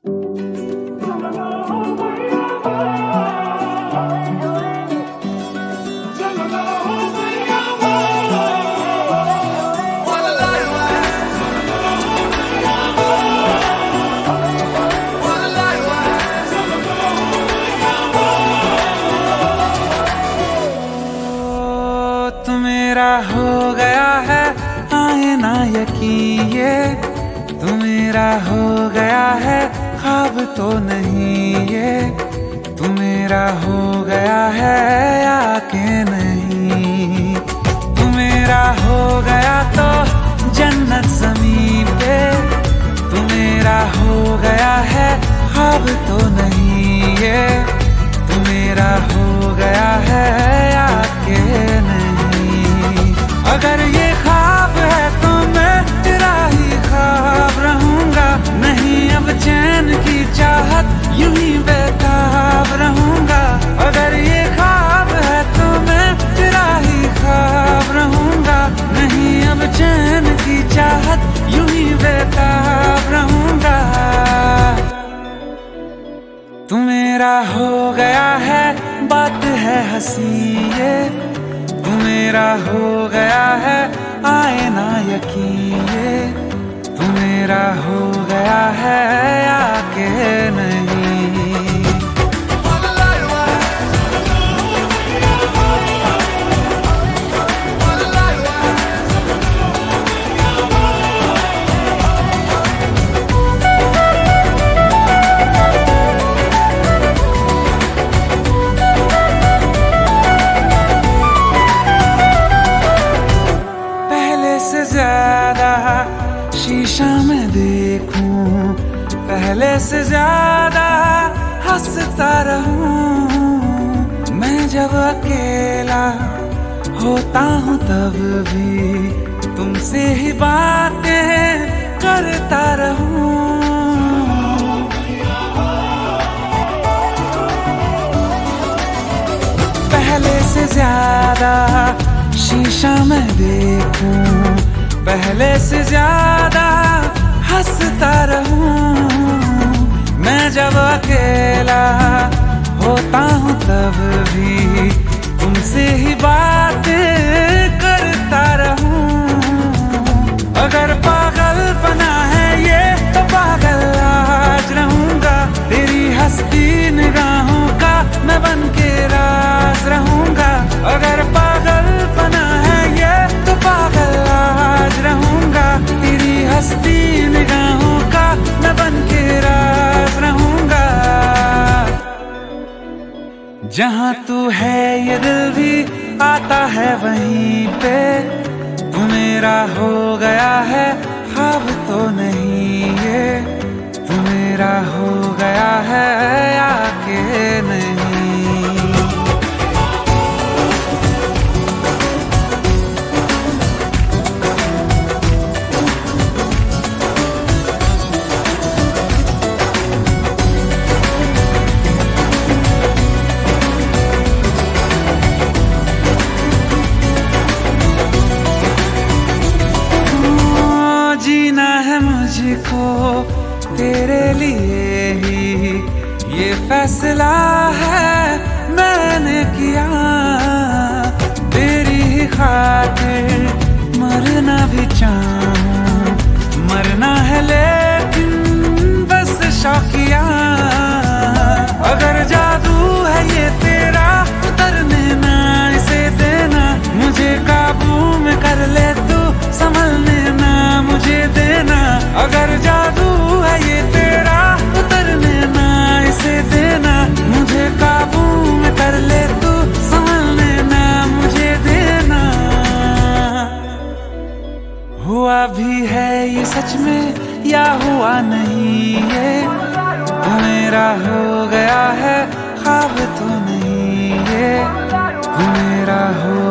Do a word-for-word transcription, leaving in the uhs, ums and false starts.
मेरा हो गया है आए ना यकीन, ये तू मेरा हो गया है ख्वाब तो नहीं, ये तू मेरा हो गया है या के नहीं। तू मेरा हो गया तो जन्नत ज़मीन पे, तू मेरा हो गया है ख्वाब तो नहीं, ये तू मेरा हो गया है या के नहीं। अगर ये ख्वाब है तो मैं तेरा ही ख्वाब रहूंगा, नहीं अब चैन की चाहत यूं ही बेताब रहूंगा। अगर ये ख्वाब है तो मैं तेरा ही ख्वाब रहूंगा, नहीं अब चैन की चाहत यूं ही बेताब रहूंगा। तू मेरा हो गया है बात है हंसी, ये तू मेरा हो गया है आए ना यकीन, ये तू मेरा हो गया है या के नहीं। ज्यादा शीशा में देखूं, पहले से ज्यादा हंसता रहूं। मैं जब अकेला होता हूँ तब भी तुमसे ही बातें करता रहूं। पहले से ज्यादा शीशा में देखूं, पहले से ज्यादा हंसता रहूं। मैं जब अकेला होता हूँ तब भी तुमसे ही बातें करता रहूं। अगर पागल बना है ये तो पागल आज रहूंगा, तेरी हंसती निगाहों का मैं बन के राज रहूंगा। अगर पागल बना है ये तो पागल आज रहूंगा, तेरी हंसती निगाहों का मैं बन के राज रहूंगा। जहां तू है ये दिल भी आता है वहीं पे, तू मेरा हो गया है ख्वाब तो नहीं, ये तू मेरा हो गया है या के नहीं। जीना है मुझको तेरे लिए ही, ये फैसला है मैंने किया। तेरी ही खातिर मरना भी चाहूं, मरना है लेकिन बस शौकिया। अगर जादू है ये तेरा उतरने ना इसे देना, मुझे काबू में कर ले तू संभलने ना मुझे देना। अगर जादू है ये तेरा उतरने ना इसे देना, मुझे काबू में कर ले तू संभलने ना मुझे देना। हुआ भी है ये सच में या हुआ नहीं, ये तू मेरा हो गया है ख्वाब तो नहीं, ये तू मेरा हो